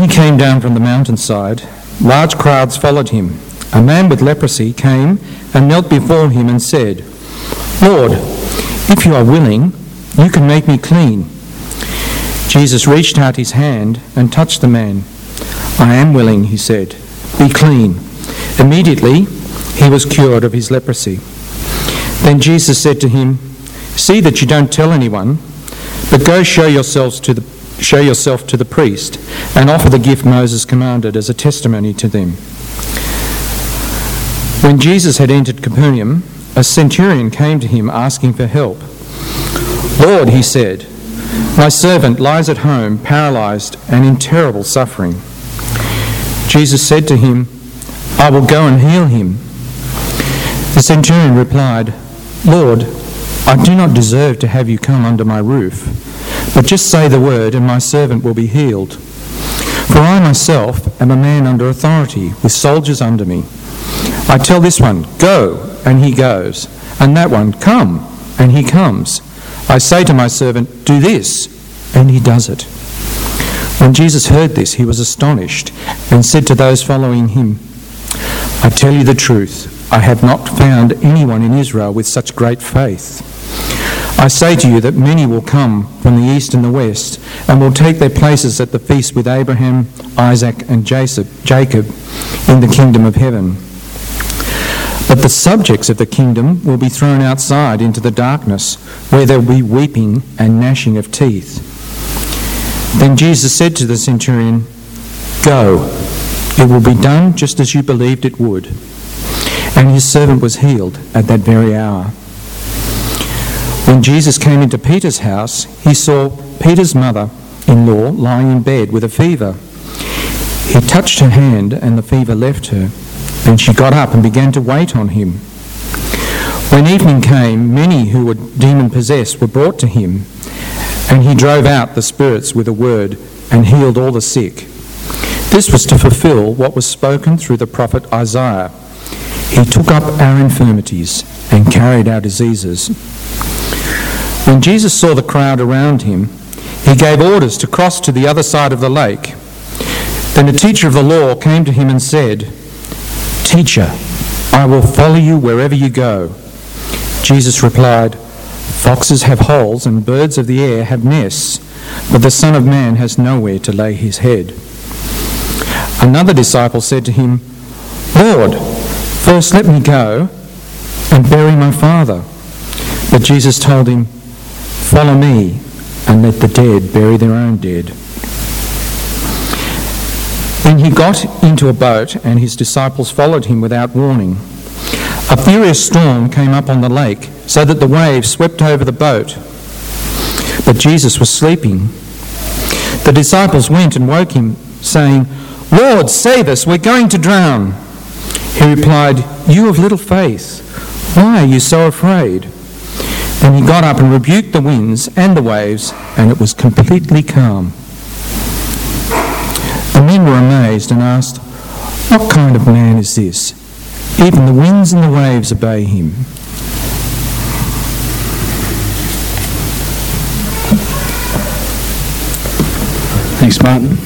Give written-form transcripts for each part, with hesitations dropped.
he came down from the mountainside, large crowds followed him. A man with leprosy came and knelt before him and said, "Lord, if you are willing, you can make me clean." Jesus reached out his hand and touched the man. "I am willing," he said. "Be clean." Immediately, he was cured of his leprosy. Then Jesus said to him, "See that you don't tell anyone, but go show yourself to the priest and offer the gift Moses commanded as a testimony to them." When Jesus had entered Capernaum, a centurion came to him asking for help. "Lord," he said, "my servant lies at home, paralyzed and in terrible suffering." Jesus said to him, "I will go and heal him." The centurion replied, "Lord, I do not deserve to have you come under my roof, but just say the word and my servant will be healed. For I myself am a man under authority, with soldiers under me. I tell this one, 'Go,' and he goes, and that one, 'Come,' and he comes. I say to my servant, 'Do this,' and he does it." When Jesus heard this, he was astonished and said to those following him, "I tell you the truth, I have not found anyone in Israel with such great faith. I say to you that many will come from the east and the west and will take their places at the feast with Abraham, Isaac, and Jacob in the kingdom of heaven. But the subjects of the kingdom will be thrown outside into the darkness, where there will be weeping and gnashing of teeth." Then Jesus said to the centurion, "Go, it will be done just as you believed it would." And his servant was healed at that very hour. When Jesus came into Peter's house, he saw Peter's mother-in-law lying in bed with a fever. He touched her hand and the fever left her. Then she got up and began to wait on him. When evening came, many who were demon-possessed were brought to him, and he drove out the spirits with a word and healed all the sick. This was to fulfill what was spoken through the prophet Isaiah. He took up our infirmities and carried our diseases. When Jesus saw the crowd around him, he gave orders to cross to the other side of the lake. Then a teacher of the law came to him and said, "Teacher, I will follow you wherever you go." Jesus replied, "Foxes have holes and birds of the air have nests, but the Son of Man has nowhere to lay his head." Another disciple said to him, "Lord, first let me go and bury my father." But Jesus told him, "Follow me and let the dead bury their own dead." Then he got into a boat and his disciples followed him without warning. A furious storm came up on the lake so that the waves swept over the boat. But Jesus was sleeping. The disciples went and woke him, saying, "Lord, save us, we're going to drown." He replied, "You of little faith, why are you so afraid?" Then he got up and rebuked the winds and the waves, and it was completely calm. The men were amazed and asked, "What kind of man is this? Even the winds and the waves obey him." Thanks, Martin.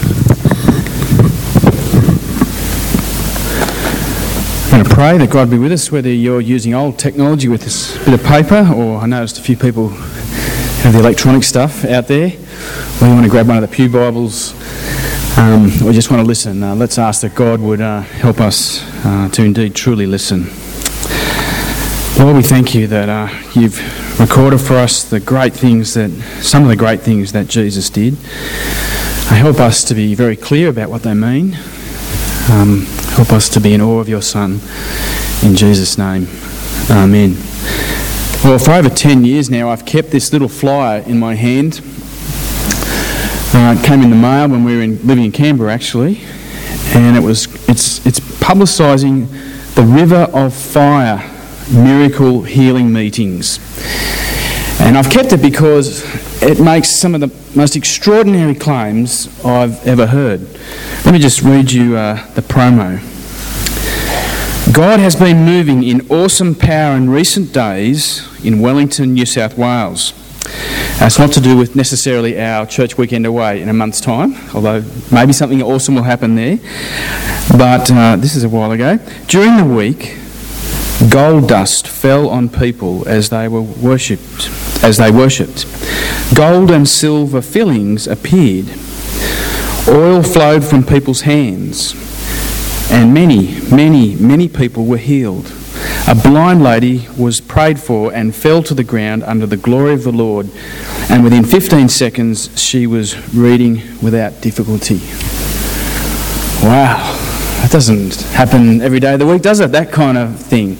I'm going to pray that God be with us, whether you're using old technology with this bit of paper, or I noticed a few people have the electronic stuff out there, or you want to grab one of the Pew Bibles, or just want to listen. Let's ask that God would help us to indeed truly listen. Lord, we thank you that you've recorded for us some of the great things that Jesus did. Help us to be very clear about what they mean. Help us to be in awe of your Son. In Jesus' name, amen. Well, for over 10 years now, I've kept this little flyer in my hand. It came in the mail when we were living in Canberra, actually, and it's publicising the River of Fire miracle healing meetings. And I've kept it because it makes some of the most extraordinary claims I've ever heard. Let me just read you the promo. God has been moving in awesome power in recent days in Wellington, New South Wales. It's not to do with necessarily our church weekend away in a month's time, although maybe something awesome will happen there. But this is a while ago. During the week, gold dust fell on people as they worshipped. Gold and silver fillings appeared. Oil flowed from people's hands, and many people were healed. A blind lady was prayed for and fell to the ground under the glory of the Lord, and within 15 seconds she was reading without difficulty. Wow, that doesn't happen every day of the week, does it? That kind of thing.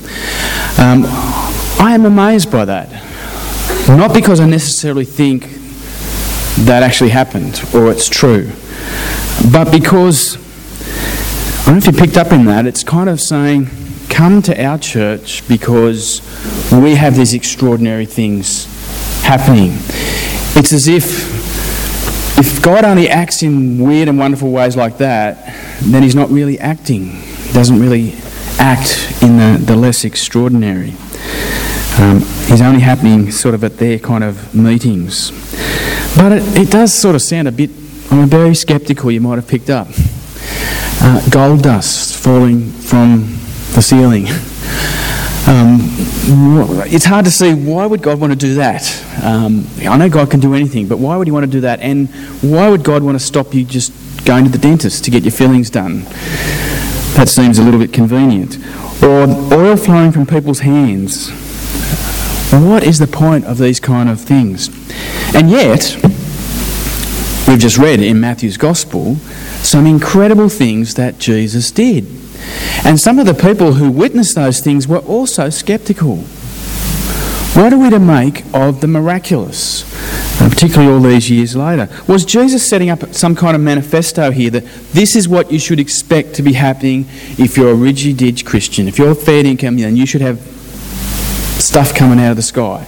I am amazed by that. Not because I necessarily think that actually happened or it's true, but because, I don't know if you picked up in that, it's kind of saying, come to our church because we have these extraordinary things happening. It's as if God only acts in weird and wonderful ways like that, then he's not really acting. He doesn't really act in the less extraordinary. He's only happening sort of at their kind of meetings. But it does sort of sound a bit, I'm very sceptical, you might have picked up. Gold dust falling from the ceiling. It's hard to see, why would God want to do that? I know God can do anything, but why would he want to do that? And why would God want to stop you just going to the dentist to get your fillings done? That seems a little bit convenient. Or oil flowing from people's hands. What is the point of these kind of things? And yet, we've just read in Matthew's Gospel some incredible things that Jesus did. And some of the people who witnessed those things were also sceptical. What are we to make of the miraculous, particularly all these years later? Was Jesus setting up some kind of manifesto here that this is what you should expect to be happening if you're a ridgy-dig Christian? If you're fair income, then you should have stuff coming out of the sky.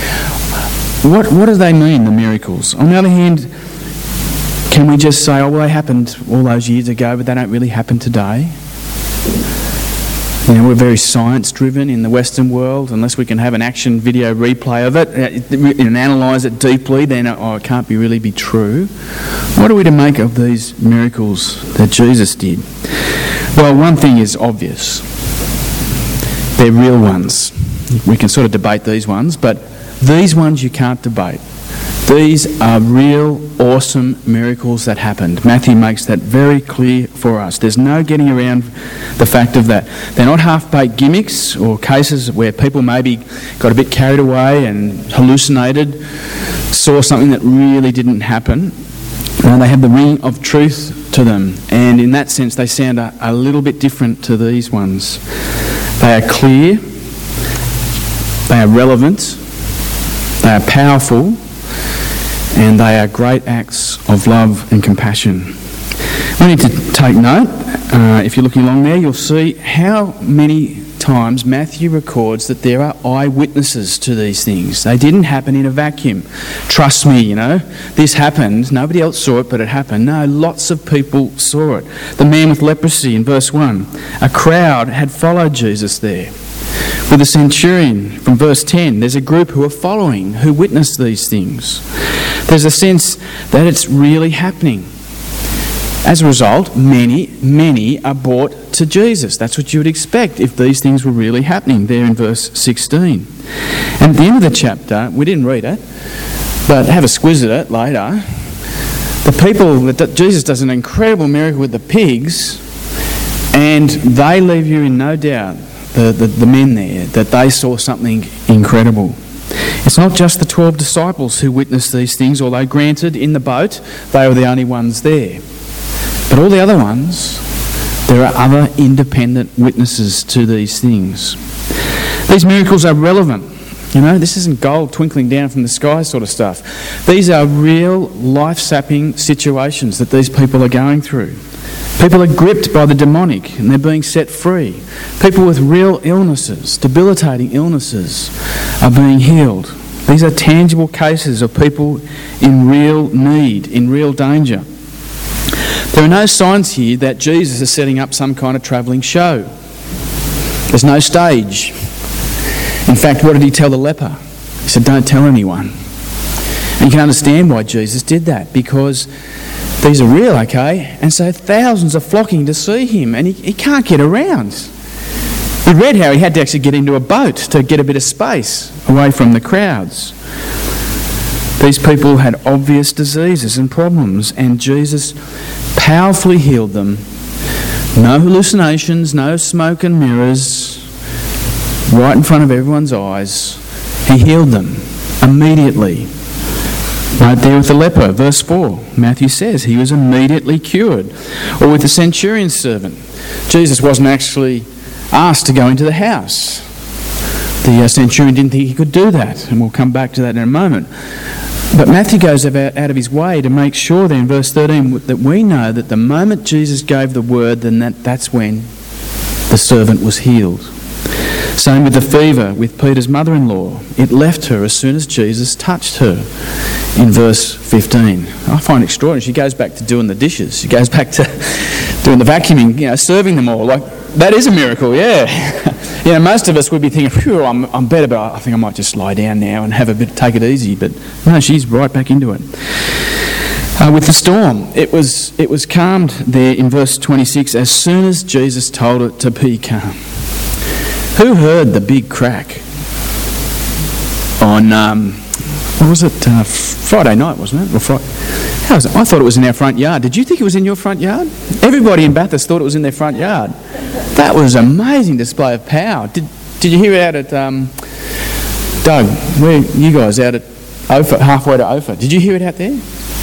What do they mean, the miracles? On the other hand, can we just say, oh, well, they happened all those years ago, but they don't really happen today? You know, we're very science-driven in the Western world. Unless we can have an action video replay of it and analyse it deeply, then it can't really be true. What are we to make of these miracles that Jesus did? Well, one thing is obvious. They're real ones. We can sort of debate these ones, but these ones you can't debate. These are real, awesome miracles that happened. Matthew makes that very clear for us. There's no getting around the fact of that. They're not half-baked gimmicks or cases where people maybe got a bit carried away and hallucinated, saw something that really didn't happen. No, they have the ring of truth to them, and in that sense they sound a little bit different to these ones. They are clear, they are relevant, they are powerful, and they are great acts of love and compassion. We need to take note. If you're looking along there, you'll see how many times Matthew records that there are eyewitnesses to these things. They didn't happen in a vacuum. Trust me, you know, this happened. Nobody else saw it, but it happened. No, lots of people saw it. The man with leprosy in verse 1. A crowd had followed Jesus there. With the centurion from verse 10, there's a group who are following, who witness these things. There's a sense that it's really happening. As a result, many are brought to Jesus. That's what you would expect if these things were really happening there in verse 16. And at the end of the chapter, we didn't read it, but have a squiz at it later. The people, that Jesus does an incredible miracle with the pigs, and they leave you in no doubt, the men there, that they saw something incredible. It's not just the 12 disciples who witnessed these things, although granted, in the boat, they were the only ones there. But all the other ones, there are other independent witnesses to these things. These miracles are relevant. You know, this isn't gold twinkling down from the sky sort of stuff. These are real life-sapping situations that these people are going through. People are gripped by the demonic and they're being set free. People with real illnesses, debilitating illnesses, are being healed. These are tangible cases of people in real need, in real danger. There are no signs here that Jesus is setting up some kind of travelling show. There's no stage. In fact, what did he tell the leper? He said, don't tell anyone. And you can understand why Jesus did that, because these are real, okay? And so thousands are flocking to see him, and he can't get around. We read how he had to actually get into a boat to get a bit of space away from the crowds. These people had obvious diseases and problems, and Jesus powerfully healed them. No hallucinations, no smoke and mirrors, right in front of everyone's eyes. He healed them immediately. Right there with the leper, verse 4, Matthew says he was immediately cured. Or with the centurion's servant, Jesus wasn't actually asked to go into the house. The centurion didn't think he could do that, and we'll come back to that in a moment. But Matthew goes out of his way to make sure then, verse 13, that we know that the moment Jesus gave the word, then that's when the servant was healed. Same with the fever with Peter's mother-in-law. It left her as soon as Jesus touched her. In verse 15. I find it extraordinary. She goes back to doing the dishes. She goes back to doing the vacuuming, serving them all. Like, that is a miracle, yeah. Most of us would be thinking, phew, I'm better, but I think I might just lie down now and take it easy. But no, she's right back into it. With the storm, it was calmed there in verse 26 as soon as Jesus told it to be calm. Who heard the big crack on, what was it, Friday night, wasn't it? Or how was it? I thought it was in our front yard. Did you think it was in your front yard? Everybody in Bathurst thought it was in their front yard. That was an amazing display of power. Did you hear it out at, Doug, where you guys out at Ophir, halfway to Ophir? Did you hear it out there?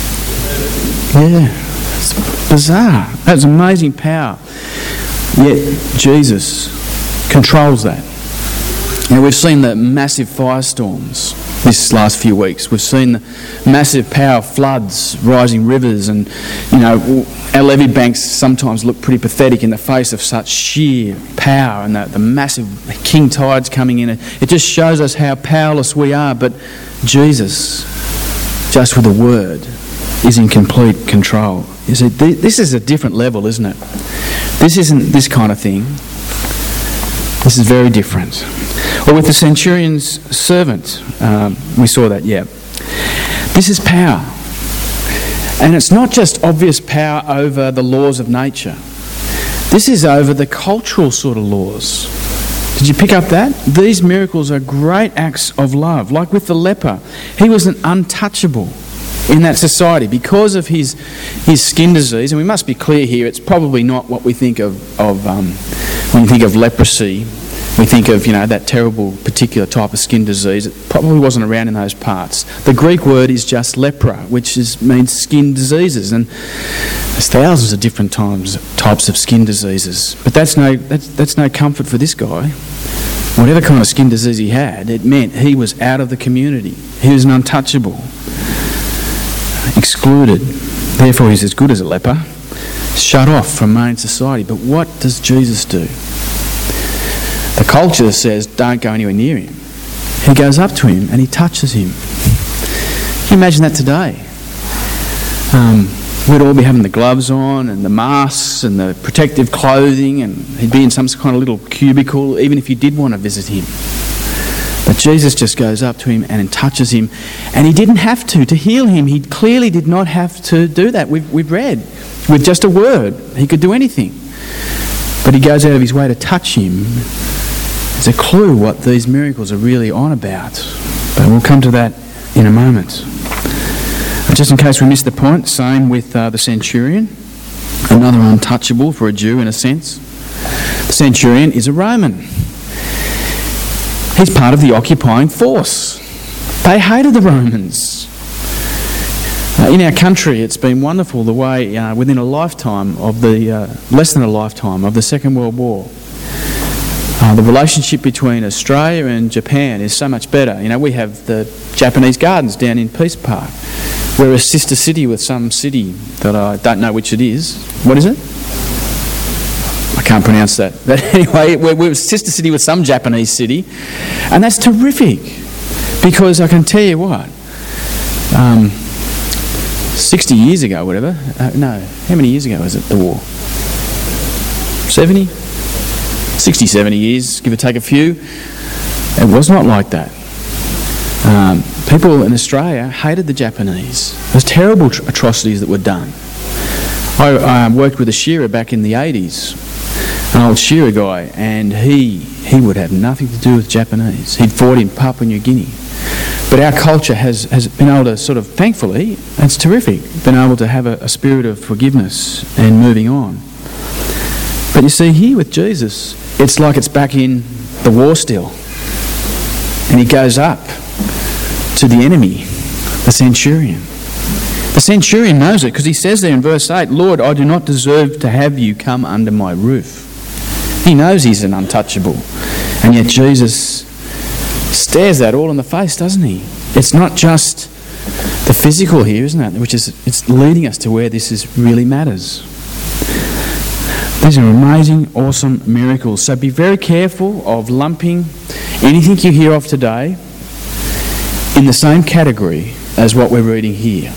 Yeah, it's bizarre. That was amazing power. Yet Jesus controls that. Now, we've seen the massive firestorms this last few weeks. We've seen the massive power of floods, rising rivers, and our levee banks sometimes look pretty pathetic in the face of such sheer power and the massive king tides coming in. It just shows us how powerless we are, but Jesus, just with a word, is in complete control. You see, this is a different level, isn't it? This isn't this kind of thing. This is very different. Or with the centurion's servant, we saw that, yeah. This is power. And it's not just obvious power over the laws of nature. This is over the cultural sort of laws. Did you pick up that? These miracles are great acts of love. Like with the leper, he was an untouchable in that society because of his skin disease. And we must be clear here, it's probably not what we think of when you think of leprosy. We think of, that terrible particular type of skin disease. It probably wasn't around in those parts. The Greek word is just lepra, which means skin diseases. And there's thousands of different types of skin diseases. But that's no comfort for this guy. Whatever kind of skin disease he had, it meant he was out of the community. He was an untouchable, excluded. Therefore, he's as good as a leper, shut off from main society. But what does Jesus do? The culture says, don't go anywhere near him. He goes up to him and he touches him. Can you imagine that today? We'd all be having the gloves on and the masks and the protective clothing, and he'd be in some kind of little cubicle, even if you did want to visit him. But Jesus just goes up to him and touches him, and he didn't have to heal him. He clearly did not have to do that. We've read, with just a word, he could do anything. But he goes out of his way to touch him. It's a clue what these miracles are really on about. But we'll come to that in a moment. Just in case we missed the point, same with the centurion. Another untouchable for a Jew in a sense. The centurion is a Roman. He's part of the occupying force. They hated the Romans. In our country, it's been wonderful the way within a lifetime of less than a lifetime of the Second World War, the relationship between Australia and Japan is so much better. We have the Japanese gardens down in Peace Park. We're a sister city with some city that I don't know which it is. What is it? I can't pronounce that. But anyway, we're a sister city with some Japanese city, and that's terrific because I can tell you what, 60 years ago, whatever, how many years ago is it, the war? 70? 60, 70 years, give or take a few. It was not like that. People in Australia hated the Japanese. There was terrible atrocities that were done. I worked with a shearer back in the 80s, an old shearer guy, and he would have nothing to do with Japanese. He'd fought in Papua New Guinea. But our culture has been able to sort of, thankfully, it's terrific, been able to have a spirit of forgiveness and moving on. But you see, here with Jesus, it's like it's back in the war still. And he goes up to the enemy, the centurion. The centurion knows it because he says there in verse 8, "Lord, I do not deserve to have you come under my roof." He knows he's an untouchable. And yet Jesus stares that all in the face, doesn't he? It's not just the physical here, isn't it? It's leading us to where this really matters. These are amazing, awesome miracles. So be very careful of lumping anything you hear of today in the same category as what we're reading here.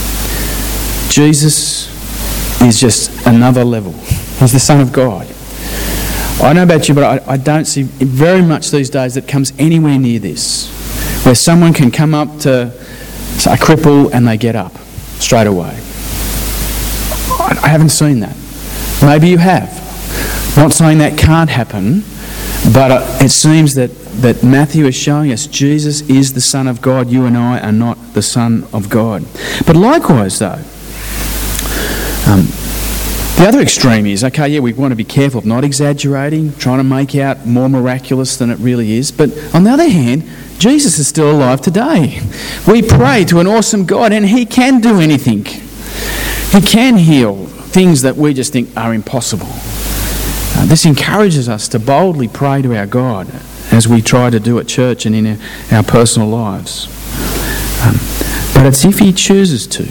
Jesus is just another level. He's the Son of God. I don't know about you, but I don't see very much these days that comes anywhere near this, where someone can come up to a cripple and they get up straight away. I haven't seen that. Maybe you have. Not saying that can't happen, but it seems that Matthew is showing us Jesus is the Son of God. You and I are not the Son of God. But likewise, though, the other extreme is, okay, yeah, we want to be careful of not exaggerating, trying to make out more miraculous than it really is. But on the other hand, Jesus is still alive today. We pray to an awesome God and he can do anything. He can heal things that we just think are impossible. This encourages us to boldly pray to our God as we try to do at church and in our personal lives. But it's if he chooses to.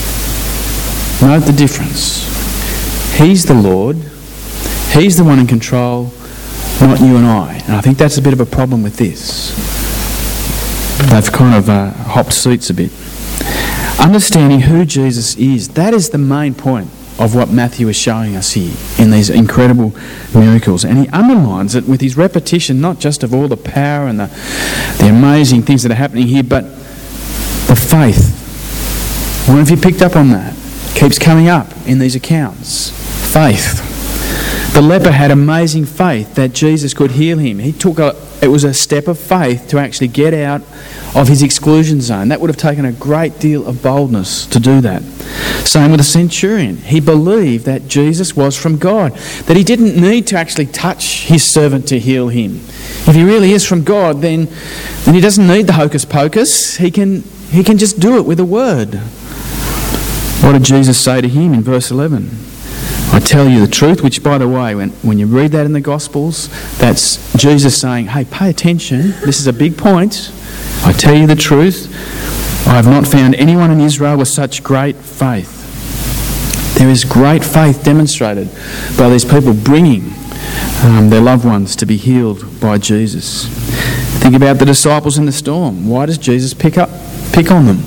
Note the difference. He's the Lord. He's the one in control, not you and I. And I think that's a bit of a problem with this. They've kind of hopped seats a bit. Understanding who Jesus is, that is the main point of what Matthew is showing us here in these incredible miracles. And he underlines it with his repetition, not just of all the power and the amazing things that are happening here, but the faith. I wonder if you picked up on that. It keeps coming up in these accounts. Faith. The leper had amazing faith that Jesus could heal him. It was a step of faith to actually get out of his exclusion zone. That would have taken a great deal of boldness to do that. Same with the centurion. He believed that Jesus was from God, that he didn't need to actually touch his servant to heal him. If he really is from God, then he doesn't need the hocus pocus. He can just do it with a word. What did Jesus say to him in verse 11? I tell you the truth, which, by the way, when you read that in the Gospels, that's Jesus saying, hey, pay attention, this is a big point. I tell you the truth, I have not found anyone in Israel with such great faith. There is great faith demonstrated by these people bringing their loved ones to be healed by Jesus. Think about the disciples in the storm. Why does Jesus pick on them?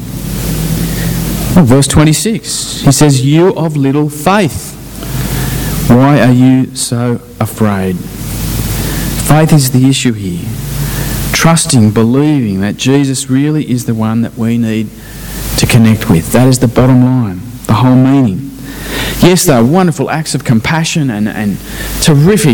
Well, verse 26, he says, you of little faith. Why are you so afraid? Faith is the issue here. Trusting, believing that Jesus really is the one that we need to connect with. That is the bottom line, the whole meaning. Yes, there are wonderful acts of compassion and terrific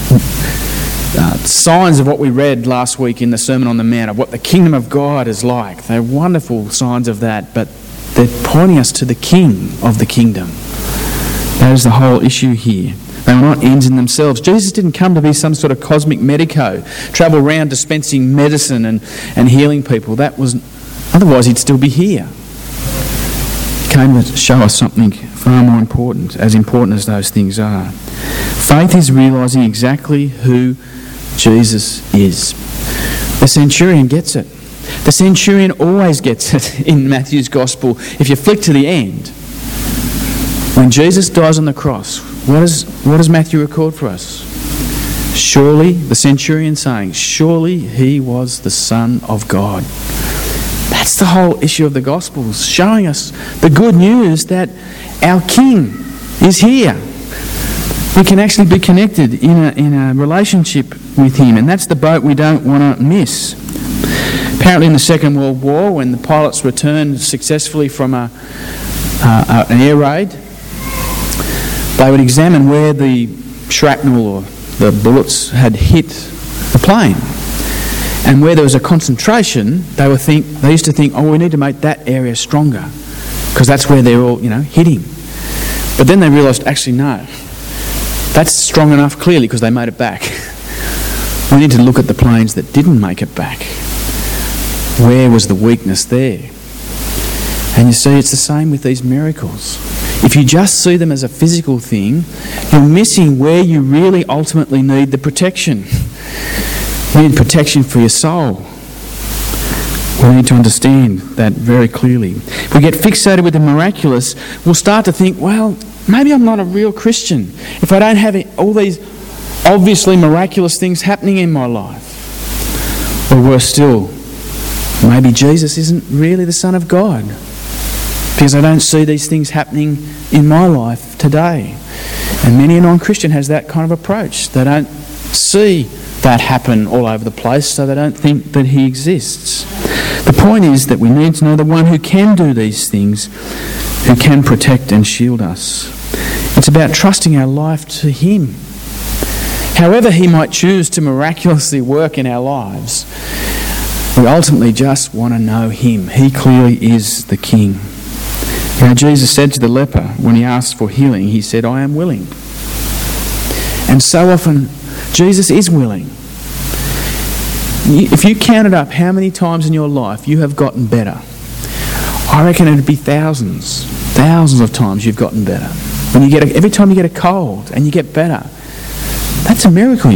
signs of what we read last week in the Sermon on the Mount, of what the kingdom of God is like. They're wonderful signs of that, but they're pointing us to the King of the kingdom. That is the whole issue here. They were not ends in themselves. Jesus didn't come to be some sort of cosmic medico, travel around dispensing medicine and healing people. Otherwise he'd still be here. He came to show us something far more important as those things are. Faith is realising exactly who Jesus is. The centurion gets it. The centurion always gets it in Matthew's Gospel. If you flick to the end, when Jesus dies on the cross, what does Matthew record for us? Surely, the centurion saying, surely he was the Son of God. That's the whole issue of the Gospels, showing us the good news that our King is here. We can actually be connected in a relationship with him, and that's the boat we don't want to miss. apparently in the Second World War, when the pilots returned successfully from an air raid, they would examine where the shrapnel or the bullets had hit the plane. And where there was a concentration, they used to think, oh, we need to make that area stronger because that's where they're all, hitting. But then they realised, actually, no, that's strong enough clearly because they made it back. We need to look at the planes that didn't make it back. Where was the weakness there? And you see, it's the same with these miracles. If you just see them as a physical thing, you're missing where you really ultimately need the protection. You need protection for your soul. We need to understand that very clearly. If we get fixated with the miraculous, we'll start to think, well, maybe I'm not a real Christian if I don't have all these obviously miraculous things happening in my life. Or worse still, maybe Jesus isn't really the Son of God because I don't see these things happening in my life today. And many a non-Christian has that kind of approach. They don't see that happen all over the place, so they don't think that he exists. The point is that we need to know the one who can do these things, who can protect and shield us. It's about trusting our life to him. However he might choose to miraculously work in our lives, we ultimately just want to know him. He clearly is the King. Jesus said to the leper when he asked for healing, he said, I am willing. And so often, Jesus is willing. If you counted up how many times in your life you have gotten better, I reckon it'd be thousands of times you've gotten better. Every time you get a cold and you get better, that's a miracle,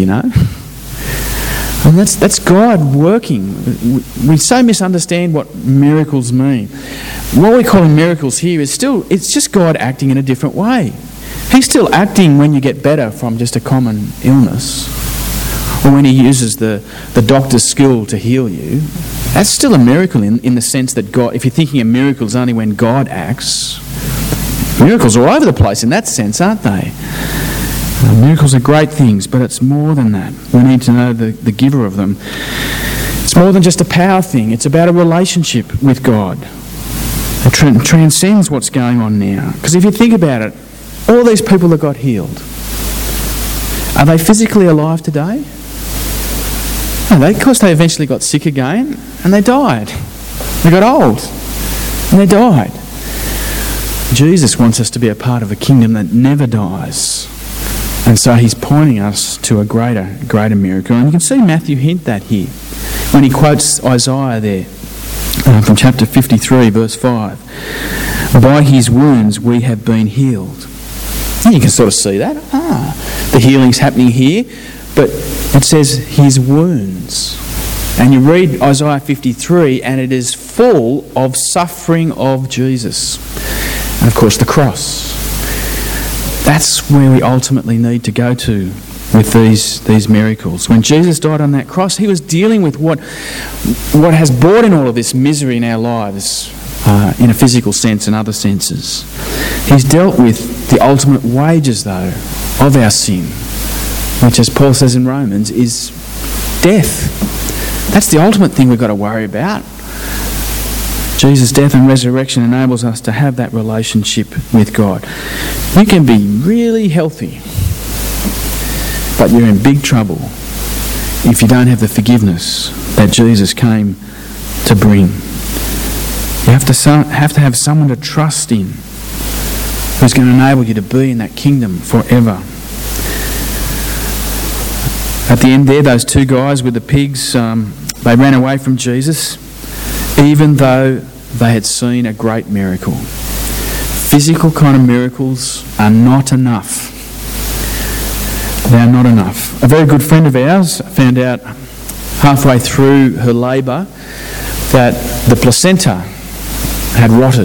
And that's God working. We so misunderstand what miracles mean. What we're calling miracles here it's just God acting in a different way. He's still acting when you get better from just a common illness, or when he uses the doctor's skill to heal you. That's still a miracle in the sense that God, if you're thinking of miracles only when God acts, miracles are all over the place in that sense, aren't they? Miracles are great things, but it's more than that. We need to know the giver of them. It's more than just a power thing. It's about a relationship with God. It transcends what's going on now. Because if you think about it, all these people that got healed, are they physically alive today? No, of course they eventually got sick again and they died. They got old and they died. Jesus wants us to be a part of a kingdom that never dies. And so he's pointing us to a greater miracle. And you can see Matthew hint that here when he quotes Isaiah there from chapter 53, verse 5. By his wounds we have been healed. And you can sort of see that. The healing's happening here, but it says his wounds. And you read Isaiah 53 and it is full of suffering of Jesus. And of course the cross. That's where we ultimately need to go to with these miracles. When Jesus died on that cross, he was dealing with what has brought in all of this misery in our lives, in a physical sense and other senses. He's dealt with the ultimate wages, though, of our sin, which, as Paul says in Romans, is death. That's the ultimate thing we've got to worry about. Jesus' death and resurrection enables us to have that relationship with God. You can be really healthy, but you're in big trouble if you don't have the forgiveness that Jesus came to bring. You have to have someone to trust in who's going to enable you to be in that kingdom forever. At the end there, those two guys with the pigs, they ran away from Jesus, even though they had seen a great miracle. Physical kind of miracles are not enough. They are not enough. A very good friend of ours found out halfway through her labour that the placenta had rotted.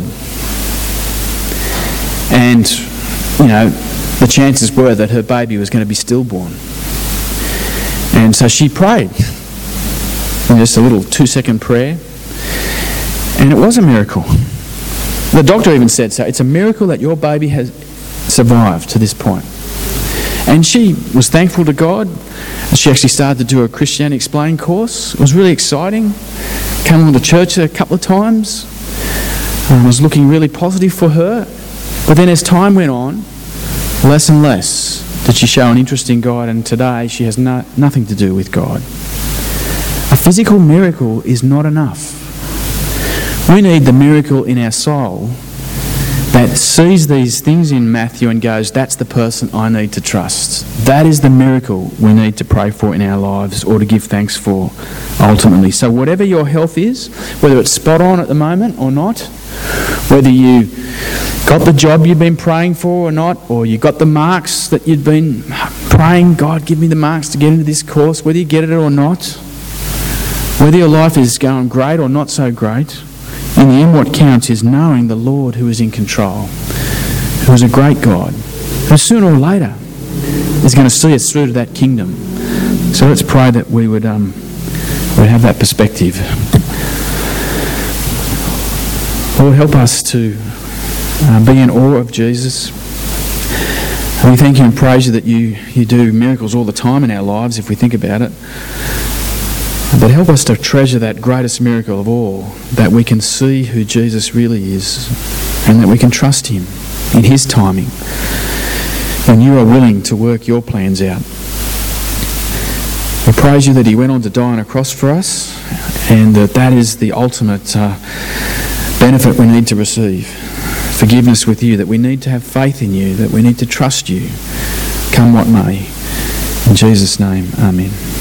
And, the chances were that her baby was going to be stillborn. And so she prayed. And just a little 2-second prayer. And it was a miracle. The doctor even said so. It's a miracle that your baby has survived to this point. And she was thankful to God. She actually started to do a Christianity Explained course. It was really exciting. came along to church a couple of times, was looking really positive for her. But then as time went on, less and less did she show an interest in God, and today she has nothing to do with God. A physical miracle is not enough. We need the miracle in our soul that sees these things in Matthew and goes, that's the person I need to trust. That is the miracle we need to pray for in our lives or to give thanks for ultimately. So whatever your health is, whether it's spot on at the moment or not, whether you got the job you've been praying for or not, or you got the marks that you've been praying, God, give me the marks to get into this course, whether you get it or not, whether your life is going great or not so great, in the end what counts is knowing the Lord who is in control, who is a great God, who sooner or later is going to see us through to that kingdom. So let's pray that we would have that perspective. Lord, help us to be in awe of Jesus. And we thank you and praise you that you do miracles all the time in our lives if we think about it. But help us to treasure that greatest miracle of all, that we can see who Jesus really is and that we can trust him in his timing when you are willing to work your plans out. We praise you that he went on to die on a cross for us and that is the ultimate benefit we need to receive. Forgiveness with you, that we need to have faith in you, that we need to trust you, come what may. In Jesus' name, amen.